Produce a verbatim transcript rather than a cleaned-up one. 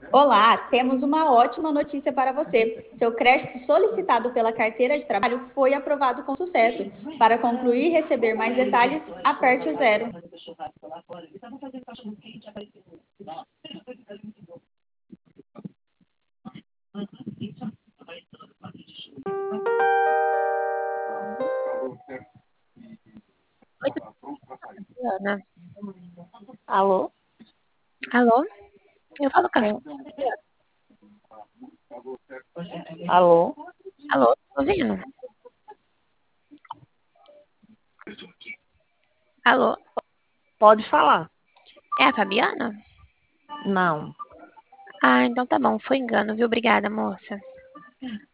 Olá, temos uma ótima notícia para você. Seu crédito solicitado pela carteira de trabalho foi aprovado com sucesso. Para concluir e receber mais detalhes, aperte o zero. Oi, Fabiana. Alô? Alô? Eu falo com a Quem? Alô? Alô, tô ouvindo? Alô? Pode falar. É a Fabiana? Não. Ah, então tá bom, foi engano, viu? Obrigada, moça.